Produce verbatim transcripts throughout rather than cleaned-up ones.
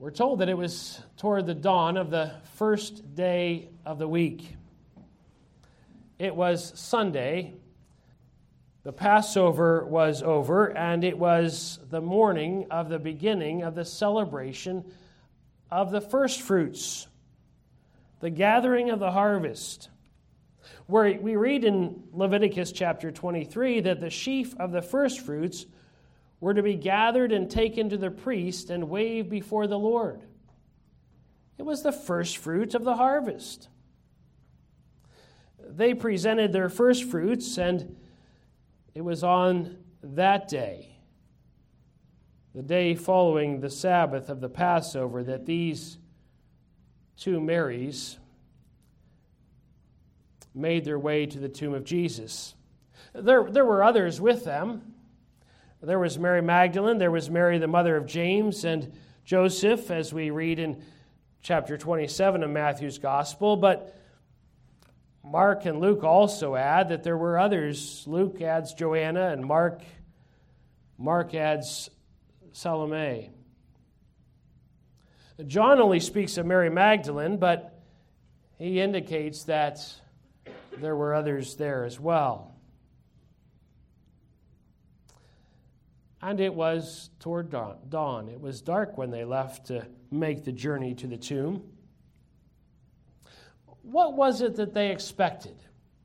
We're told that it was toward the dawn of the first day of the week. It was Sunday. The Passover was over, and it was the morning of the beginning of the celebration of the first fruits, the gathering of the harvest, where we read in Leviticus chapter twenty-three that the sheaf of the first fruits were to be gathered and taken to the priest and waved before the Lord. It was the first fruit of the harvest. They presented their first fruits, and it was on that day, the day following the Sabbath of the Passover, that these two Marys made their way to the tomb of Jesus. There, there were others with them. There was Mary Magdalene, there was Mary, the mother of James and Joseph, as we read in chapter twenty-seven of Matthew's Gospel. But Mark and Luke also add that there were others. Luke adds Joanna, and Mark, Mark adds Salome. John only speaks of Mary Magdalene, but he indicates that there were others there as well. And it was toward dawn. It was dark when they left to make the journey to the tomb. What was it that they expected?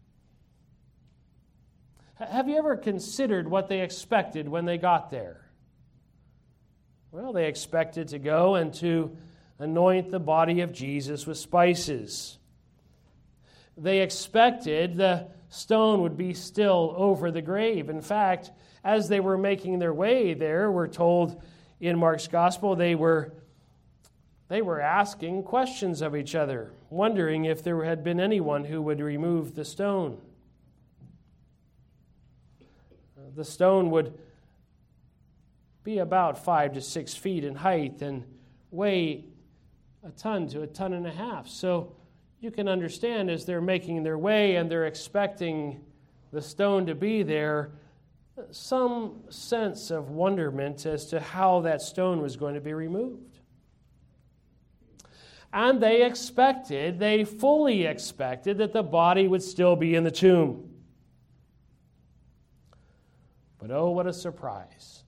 Have you ever considered what they expected when they got there? Well, they expected to go and to anoint the body of Jesus with spices. They expected the stone would be still over the grave. In fact, as they were making their way there, we're told in Mark's Gospel, they were, they were asking questions of each other, wondering if there had been anyone who would remove the stone. The stone would be about five to six feet in height and weigh a ton to a ton and a half. So you can understand, as they're making their way and they're expecting the stone to be there, some sense of wonderment as to how that stone was going to be removed. And they expected, they fully expected, that the body would still be in the tomb. But oh, what a surprise.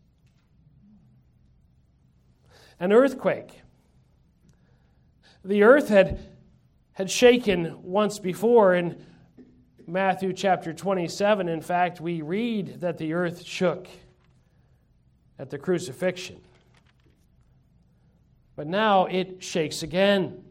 An earthquake. The earth had, had shaken once before in Matthew chapter twenty-seven. In fact, we read that the earth shook at the crucifixion. But now it shakes again.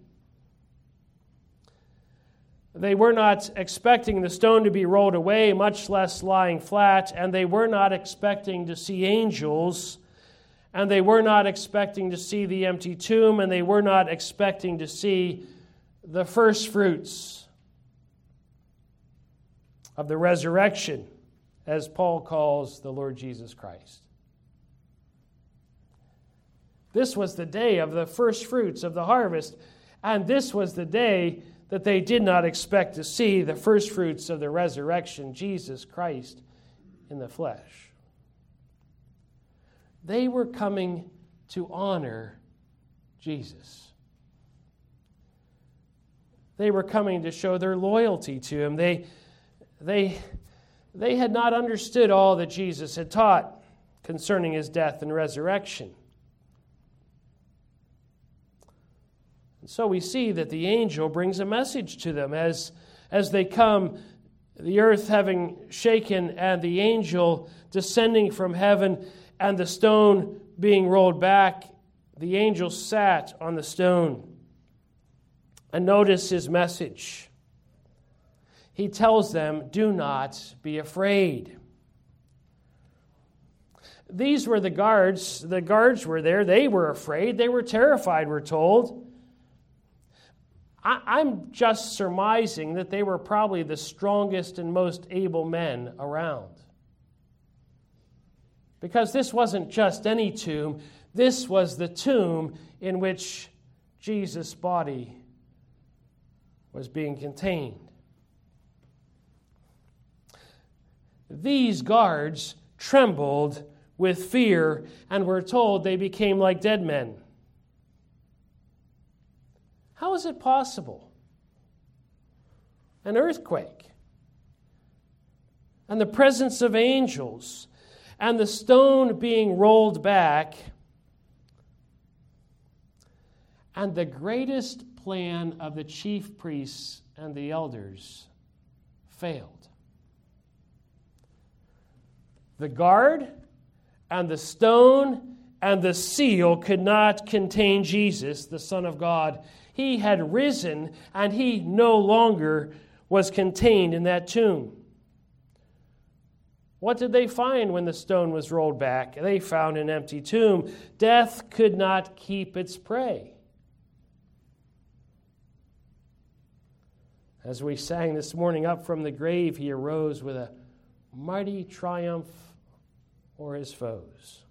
They were not expecting the stone to be rolled away, much less lying flat, and they were not expecting to see angels, and they were not expecting to see the empty tomb, and they were not expecting to see the first fruits of the resurrection, as Paul calls the Lord Jesus Christ. This was the day of the first fruits of the harvest, and this was the day that they did not expect to see the first fruits of the resurrection, Jesus Christ in the flesh. They were coming to honor Jesus. They were coming to show their loyalty to him. They, they, they had not understood all that Jesus had taught concerning his death and resurrection. And so we see that the angel brings a message to them as, as they come, the earth having shaken and the angel descending from heaven and the stone being rolled back. The angel sat on the stone. And notice his message. He tells them, do not be afraid. These were the guards. The guards were there. They were afraid. They were terrified, we're told. I, I'm just surmising that they were probably the strongest and most able men around. Because this wasn't just any tomb. This was the tomb in which Jesus' body was being contained. These guards trembled with fear, and were told they became like dead men. How is it possible? An earthquake, and the presence of angels, and the stone being rolled back, and the greatest plan of the chief priests and the elders failed. The guard and the stone and the seal could not contain Jesus, the Son of God. He had risen, and he no longer was contained in that tomb. What did they find when the stone was rolled back? They found an empty tomb. Death could not keep its prey. As we sang this morning, up from the grave he arose with a mighty triumph o'er his foes.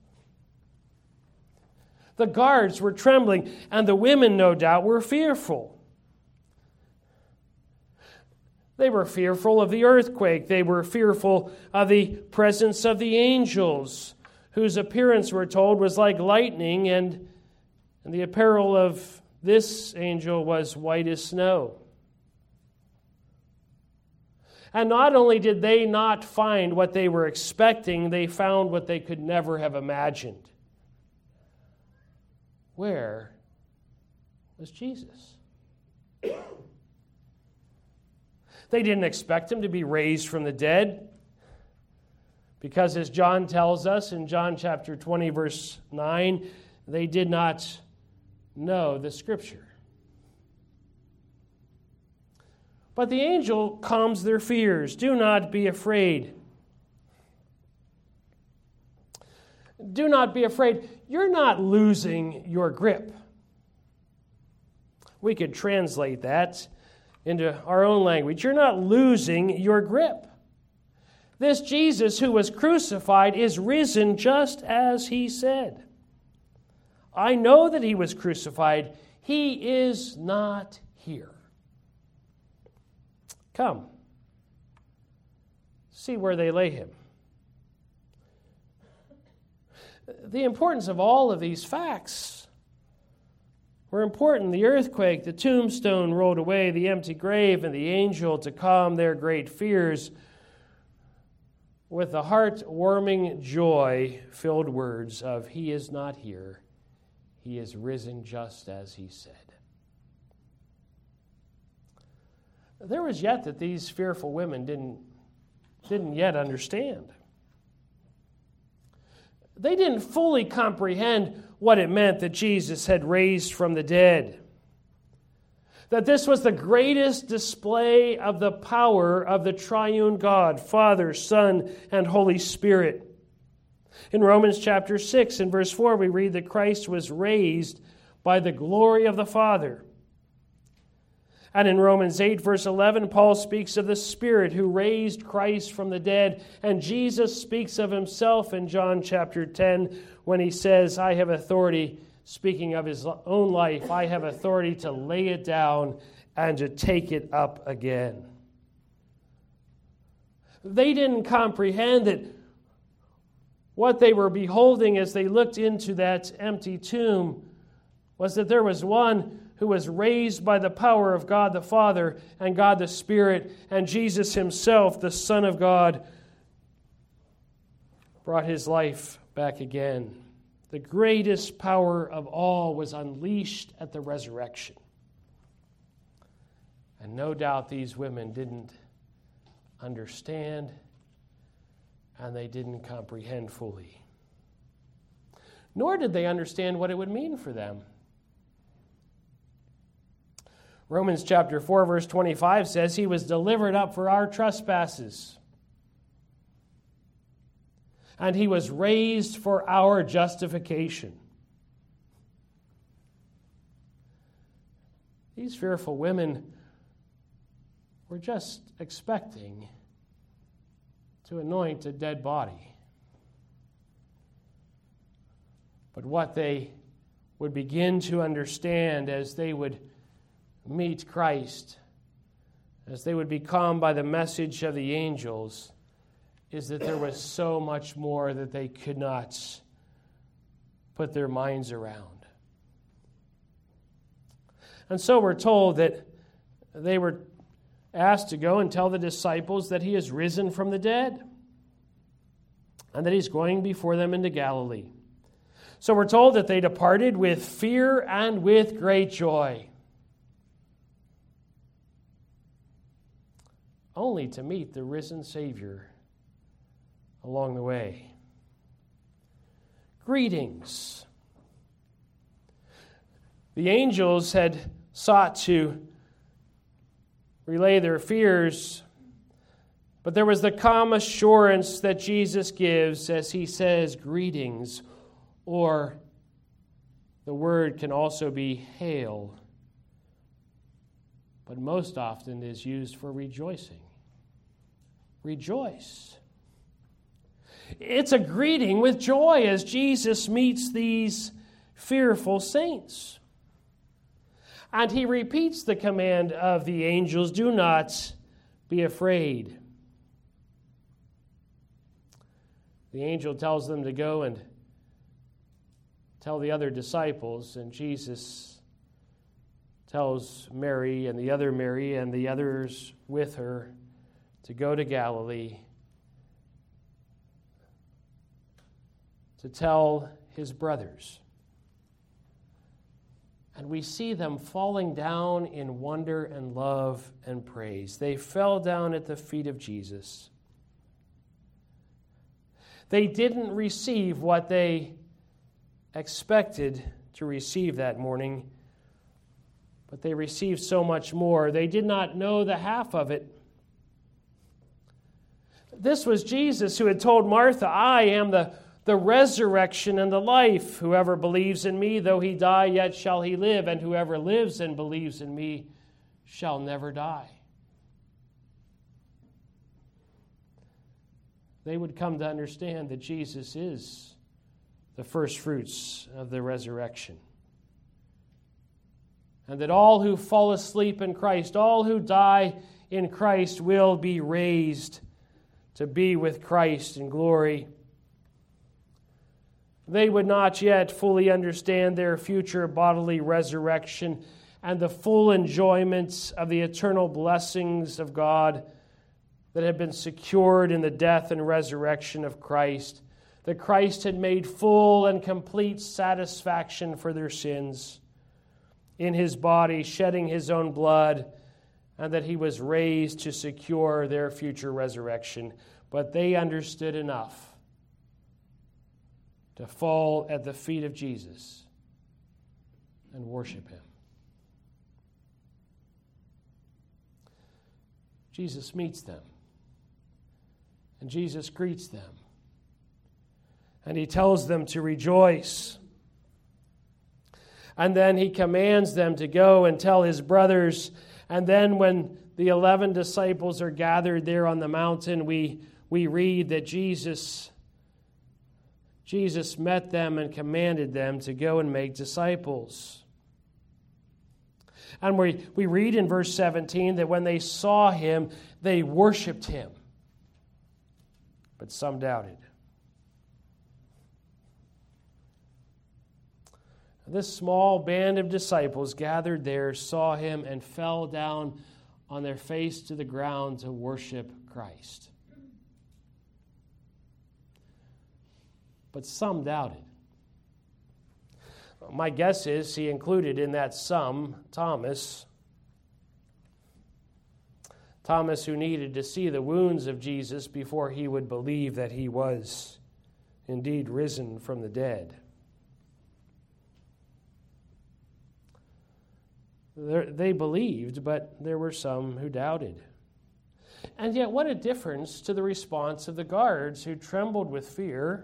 The guards were trembling, and the women, no doubt, were fearful. They were fearful of the earthquake. They were fearful of the presence of the angels, whose appearance, we're told, was like lightning, and, and the apparel of this angel was white as snow. And not only did they not find what they were expecting, they found what they could never have imagined. Where was Jesus? They didn't expect him to be raised from the dead, because as John tells us in John chapter twenty, verse nine, they did not know the Scripture. But the angel calms their fears. Do not be afraid. Do not be afraid. You're not losing your grip. We could translate that into our own language. You're not losing your grip. This Jesus who was crucified is risen just as he said. I know that he was crucified. He is not here. Come, see where they lay him. The importance of all of these facts were important. The earthquake, the tombstone rolled away, the empty grave, and the angel to calm their great fears with the heart-warming, joy-filled words of, he is not here, he is risen just as he said. There was yet that these fearful women didn't, didn't yet understand. They didn't fully comprehend what it meant that Jesus had raised from the dead. That this was the greatest display of the power of the triune God, Father, Son, and Holy Spirit. In Romans chapter six and verse four, we read that Christ was raised by the glory of the Father. And in Romans eight, verse eleven, Paul speaks of the Spirit who raised Christ from the dead. And Jesus speaks of himself in John chapter ten when he says, I have authority, speaking of his own life, I have authority to lay it down and to take it up again. They didn't comprehend that what they were beholding as they looked into that empty tomb was that there was one who was raised by the power of God the Father and God the Spirit, and Jesus himself, the Son of God, brought his life back again. The greatest power of all was unleashed at the resurrection. And no doubt these women didn't understand, and they didn't comprehend fully. Nor did they understand what it would mean for them. Romans chapter four, verse twenty-five says, he was delivered up for our trespasses, and he was raised for our justification. These fearful women were just expecting to anoint a dead body. But what they would begin to understand as they would meet Christ, as they would be calmed by the message of the angels, is that there was so much more that they could not put their minds around. And so we're told that they were asked to go and tell the disciples that he is risen from the dead and that he's going before them into Galilee. So we're told that they departed with fear and with great joy, only to meet the risen Savior along the way. Greetings. The angels had sought to relay their fears, but there was the calm assurance that Jesus gives as he says, greetings, or the word can also be hail, but most often is used for rejoicing. Rejoice. It's a greeting with joy as Jesus meets these fearful saints. And he repeats the command of the angels, do not be afraid. The angel tells them to go and tell the other disciples, and Jesus tells Mary and the other Mary and the others with her to go to Galilee to tell his brothers. And we see them falling down in wonder and love and praise. They fell down at the feet of Jesus. They didn't receive what they expected to receive that morning, but they received so much more. They did not know the half of it. This was Jesus who had told Martha, I am the The resurrection and the life. Whoever believes in me, though he die, yet shall he live. And whoever lives and believes in me shall never die. They would come to understand that Jesus is the first fruits of the resurrection. And that all who fall asleep in Christ, all who die in Christ, will be raised to be with Christ in glory. They would not yet fully understand their future bodily resurrection and the full enjoyment of the eternal blessings of God that had been secured in the death and resurrection of Christ. That Christ had made full and complete satisfaction for their sins in his body, shedding his own blood, and that he was raised to secure their future resurrection. But they understood enough to fall at the feet of Jesus and worship him. Jesus meets them, and Jesus greets them, and he tells them to rejoice. And then he commands them to go and tell his brothers. And then when the eleven disciples are gathered there on the mountain, we, we read that Jesus Jesus met them and commanded them to go and make disciples. And we, we read in verse seventeen that when they saw him, they worshiped him. But some doubted. This small band of disciples gathered there saw him and fell down on their face to the ground to worship Christ. But some doubted. My guess is he included in that some Thomas. Thomas, who needed to see the wounds of Jesus before he would believe that he was indeed risen from the dead. They believed, but there were some who doubted. And yet, what a difference to the response of the guards who trembled with fear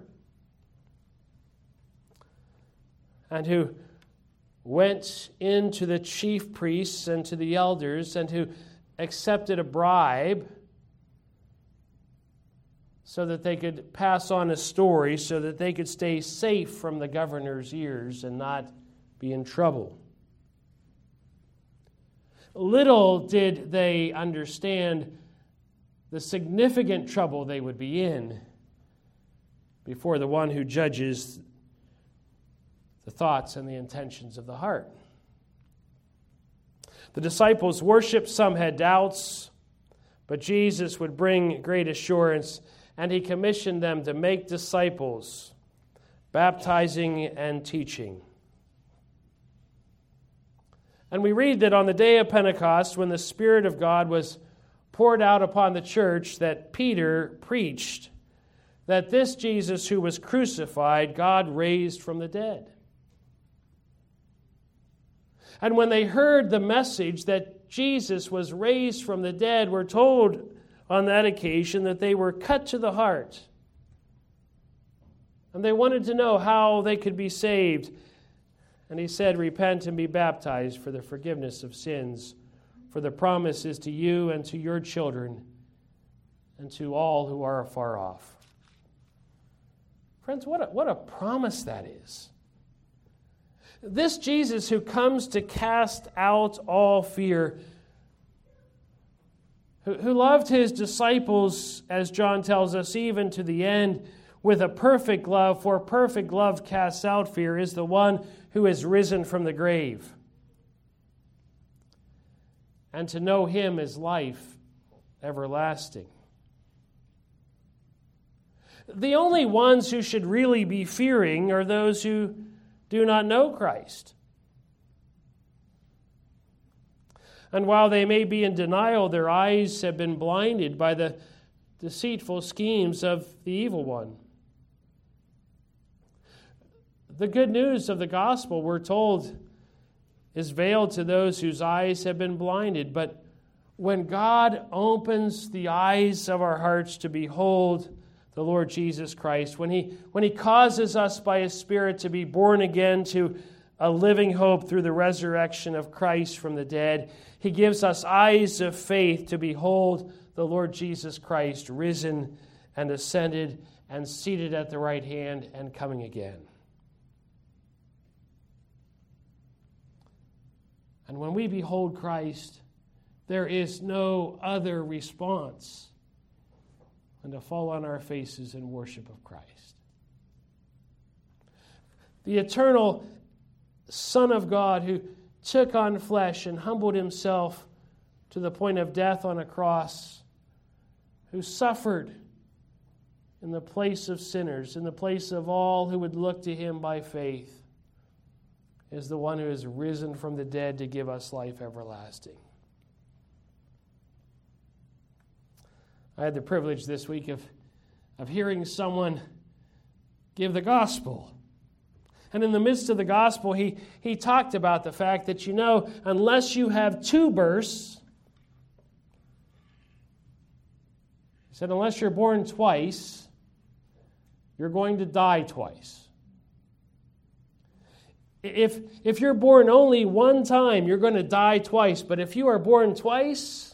and who went into the chief priests and to the elders and who accepted a bribe so that they could pass on a story so that they could stay safe from the governor's ears and not be in trouble. Little did they understand the significant trouble they would be in before the one who judges the thoughts and the intentions of the heart. The disciples worshiped, some had doubts, but Jesus would bring great assurance, and he commissioned them to make disciples, baptizing and teaching. And we read that on the day of Pentecost, when the Spirit of God was poured out upon the church, that Peter preached that this Jesus who was crucified, God raised from the dead. And when they heard the message that Jesus was raised from the dead, we're told on that occasion that they were cut to the heart. And they wanted to know how they could be saved. And he said, "Repent and be baptized for the forgiveness of sins, for the promise is to you and to your children and to all who are afar off." Friends, what a, what a promise that is. This Jesus who comes to cast out all fear, who, who loved his disciples, as John tells us, even to the end, with a perfect love, for perfect love casts out fear, is the one who has risen from the grave. And to know him is life everlasting. The only ones who should really be fearing are those who do not know Christ. And while they may be in denial, their eyes have been blinded by the deceitful schemes of the evil one. The good news of the gospel, we're told, is veiled to those whose eyes have been blinded. But when God opens the eyes of our hearts to behold the Lord Jesus Christ, when he, when he causes us by his Spirit to be born again to a living hope through the resurrection of Christ from the dead, he gives us eyes of faith to behold the Lord Jesus Christ risen and ascended and seated at the right hand and coming again. And when we behold Christ, there is no other response than to fall on our faces in worship of Christ. The eternal Son of God who took on flesh and humbled himself to the point of death on a cross, who suffered in the place of sinners, in the place of all who would look to him by faith, is the one who has risen from the dead to give us life everlasting. I had the privilege this week of, of hearing someone give the gospel. And in the midst of the gospel, he, he talked about the fact that, you know, unless you have two births, he said, unless you're born twice, you're going to die twice. If, if you're born only one time, you're going to die twice. But if you are born twice,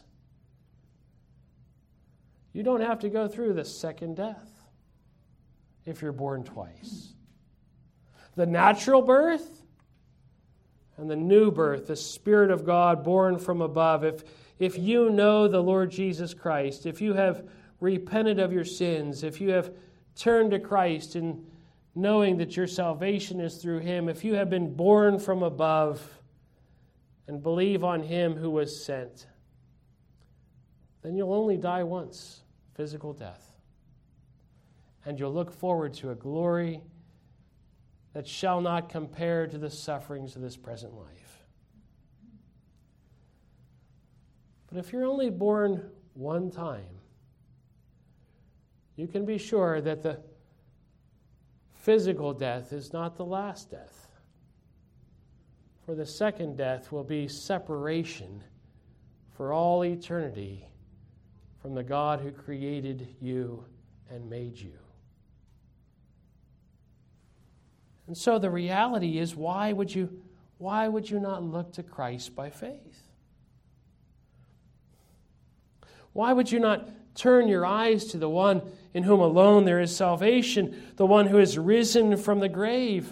you don't have to go through the second death if you're born twice. The natural birth and the new birth, the Spirit of God born from above. If, if you know the Lord Jesus Christ, if you have repented of your sins, if you have turned to Christ and knowing that your salvation is through him, if you have been born from above and believe on him who was sent, then you'll only die once, physical death. And you'll look forward to a glory that shall not compare to the sufferings of this present life. But if you're only born one time, you can be sure that the physical death is not the last death. For the second death will be separation for all eternity from the God who created you and made you. And so the reality is, why would you, why would you not look to Christ by faith? Why would you not turn your eyes to the one in whom alone there is salvation, the one who has risen from the grave?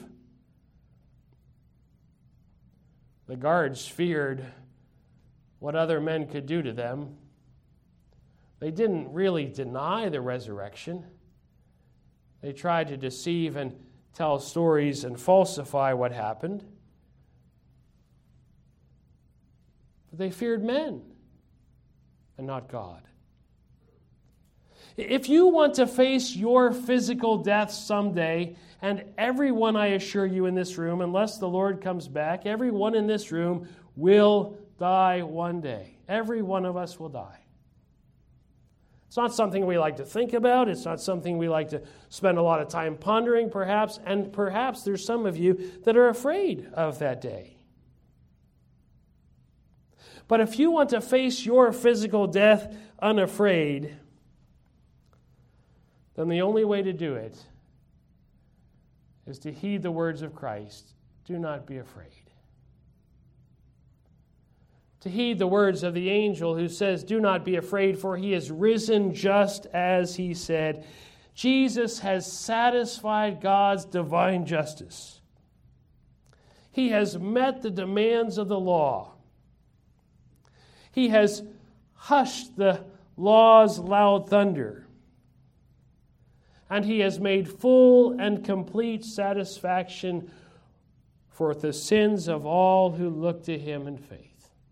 The guards feared what other men could do to them. They didn't really deny the resurrection. They tried to deceive and tell stories and falsify what happened. For they feared men and not God. If you want to face your physical death someday, and everyone, I assure you, in this room, unless the Lord comes back, everyone in this room will die one day. Every one of us will die. It's not something we like to think about. It's not something we like to spend a lot of time pondering, perhaps. And perhaps there's some of you that are afraid of that day. But if you want to face your physical death unafraid, then the only way to do it is to heed the words of Christ. Do not be afraid. To heed the words of the angel who says, do not be afraid, for he is risen just as he said. Jesus has satisfied God's divine justice. He has met the demands of the law. He has hushed the law's loud thunder. And he has made full and complete satisfaction for the sins of all who look to him in faith.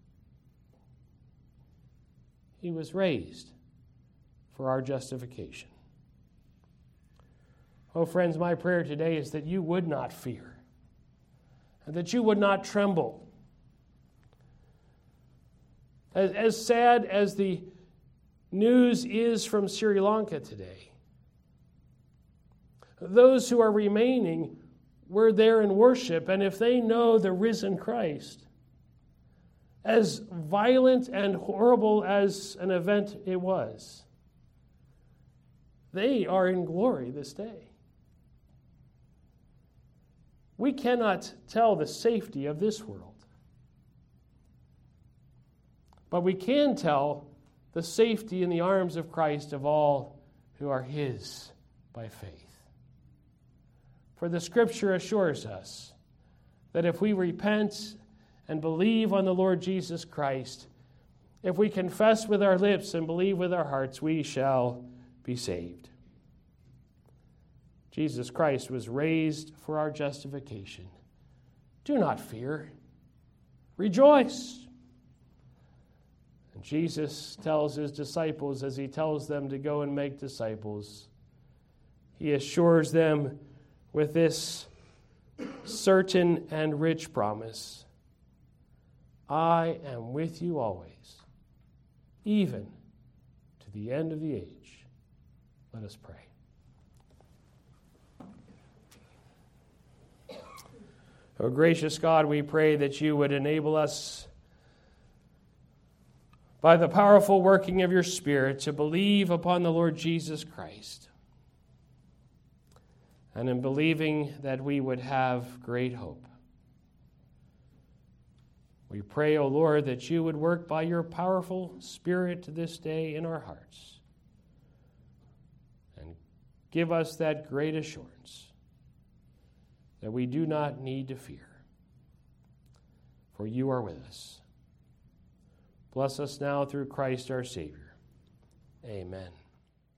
He was raised for our justification. Oh, friends, my prayer today is that you would not fear and that you would not tremble. As, as sad as the news is from Sri Lanka today, those who are remaining were there in worship, and if they know the risen Christ, as violent and horrible as an event it was, they are in glory this day. We cannot tell the safety of this world, but we can tell the safety in the arms of Christ of all who are his by faith. For the Scripture assures us that if we repent and believe on the Lord Jesus Christ, if we confess with our lips and believe with our hearts, we shall be saved. Jesus Christ was raised for our justification. Do not fear. Rejoice. And Jesus tells his disciples, as he tells them to go and make disciples, he assures them with this certain and rich promise: I am with you always, even to the end of the age. Let us pray. Oh, gracious God, we pray that you would enable us, by the powerful working of your Spirit, to believe upon the Lord Jesus Christ. And in believing that we would have great hope. We pray, O Lord, that you would work by your powerful Spirit this day in our hearts and give us that great assurance that we do not need to fear, for you are with us. Bless us now through Christ our Savior. Amen.